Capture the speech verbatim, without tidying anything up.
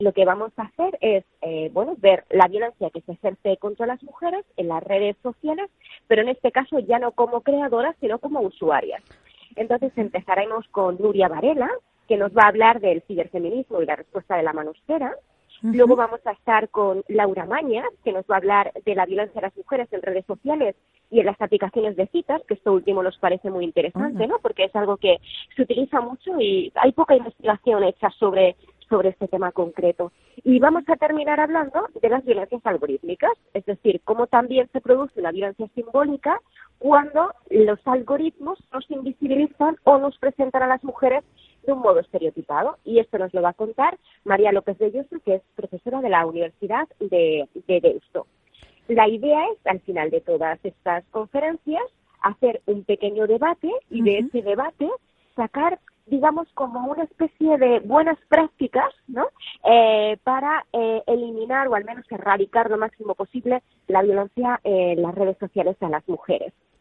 lo que vamos a hacer es, eh, bueno, ver la violencia que se ejerce contra las mujeres en las redes sociales, pero en este caso ya no como creadoras, sino como usuarias. Entonces empezaremos con Nuria Varela, que nos va a hablar del ciberfeminismo y la respuesta de la manosfera. Uh-huh. Luego vamos a estar con Laura Mañas, que nos va a hablar de la violencia de las mujeres en redes sociales y en las aplicaciones de citas, que esto último nos parece muy interesante, ¿no? Porque es algo que se utiliza mucho y hay poca investigación hecha sobre, sobre este tema concreto. Y vamos a terminar hablando de las violencias algorítmicas, es decir, cómo también se produce una violencia simbólica cuando los algoritmos nos invisibilizan o nos presentan a las mujeres de un modo estereotipado. Y esto nos lo va a contar María López de Llosa, que es profesora de la Universidad de, de Deusto. La idea es, al final de todas estas conferencias, hacer un pequeño debate y uh-huh. de ese debate sacar, digamos, como una especie de buenas prácticas, ¿no? Eh, para eh, eliminar o al menos erradicar lo máximo posible la violencia en las redes sociales a las mujeres.